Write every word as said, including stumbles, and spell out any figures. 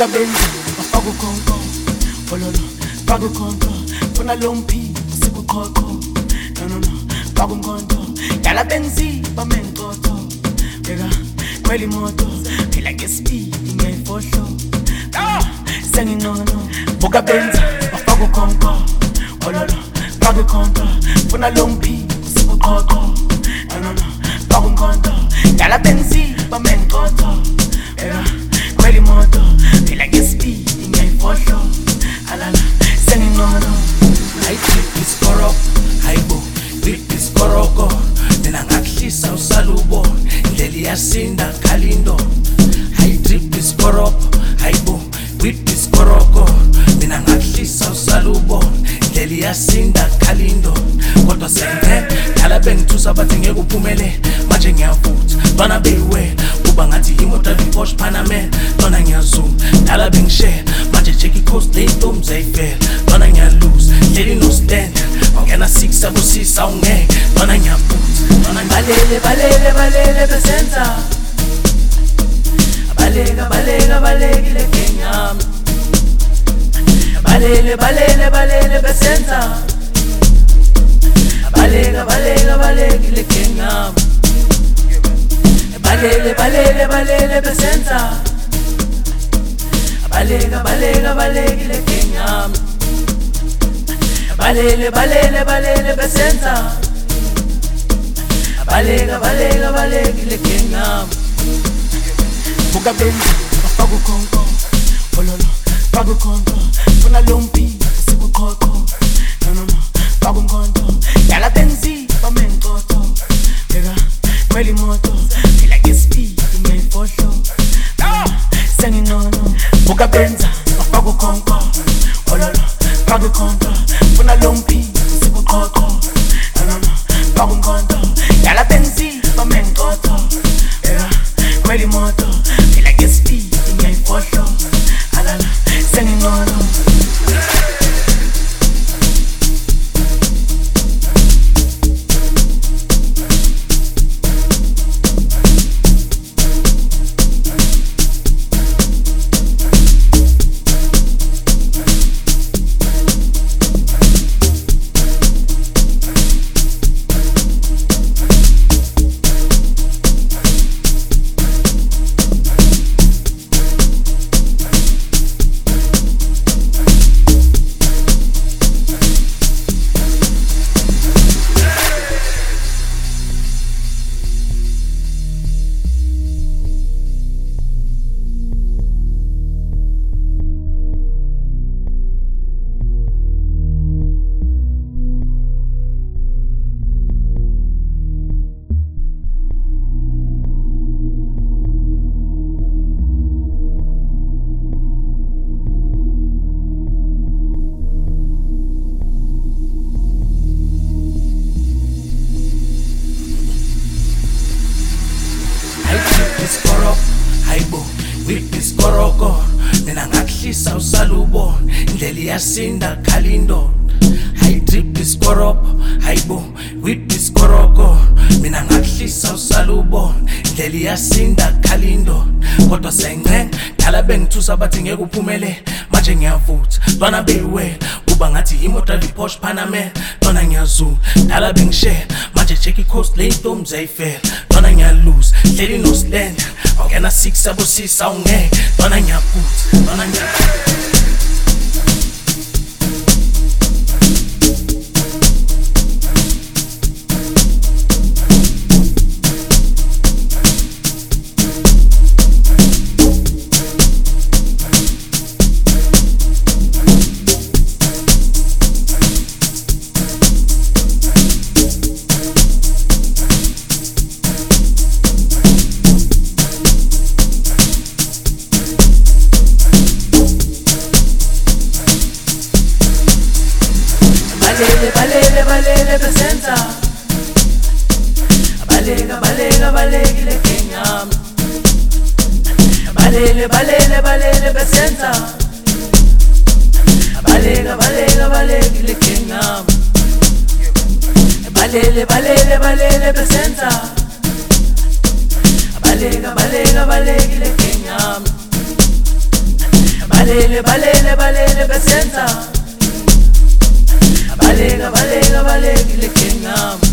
Buka benzi, mafagu konko Ololo, fagu konko Funa lompi, siku koko No no no, fagu mkonto Yala benzi, ba menkoto Bega, kweli moto Pila ke speed, inge fosho Ah, sengi no no Buka benzi, mafagu konko Ololo, fagu konko Funa lompi, siku koko No no no, fagu mkonto Yala benzi, ba menkoto Bega, kweli moto Pila ke speed, inge fosho Alala, sengi no no I trip this korok, haibo, trip this koroko Nina ngaklisa usalubo, ndeli yasinda kalindo I trip this korok, haibo, trip this koroko Nina ngaklisa usalubo, ndeli yasinda kalindo Kodwa senge, dala bengithusa bathi ngeke uphumele Manje ngiyavutha, bana beyiwela Kuba ngathi imota liposh Panamera Dona ngiyazuma, dala bengishare Manje check i-coast, le intombi zayifela Dona ngiyalose, hleli no stand Ongena six, sabo six, awungeke Dona ngiyavutha, dona Balele, balele, balele besenza Balega, balega, balegile kenyami Balele, balele, balele besenza Balega, balega, balegile kenyami Balele, balele, balele besenza Balega, balega, balegile kenyami Balele, balele, balele besenza Balega, balega, balegile kenyami Buka benzi, mafagu konko Ololo, fagu konko Funa lompi, siku koko No no no, fagu mkonto Yala benzi, ba menkoto Bega, kweli moto Pila ke speed, inge fosho Ah, sengi no no Buka benza, mafagu konko Ololo, fagu konko Funa lompi, siku koko No no no, fagu mkonto Yala benzi, ba menkoto Bega, kweli moto Pila ke speed, inge fosho Alala, sengi no no Usalubo, usalubo, ndeli yasinda kalindo I drip this korop, haibo, with this koroko Mina ngaklisa usalubo, ndeli yasinda kalindo Kodwa senge, dala bengithusa bathi ngeke uphumele Manje ngiyavutha, dwana beyiwela Kuba ngathi imota liposh Panamera Dwana ngiyazuma, dala bengishare Manje check i-coast, le intombi zayifela Dwana ngiyalose, hleli no stand Ongena six, sabo six, awungeke Dwana ngiyavutha, dwana ngiyavutha Balele, balele, besenza Balega, balega, balegile kenyami Balele, balele, balele, besenza Balega, balega, balegile kenyami Balele, balele, balele, besenza Balega, balega, balegile kenyami balele balele balele besenza baleka baleka baleka ile gang yami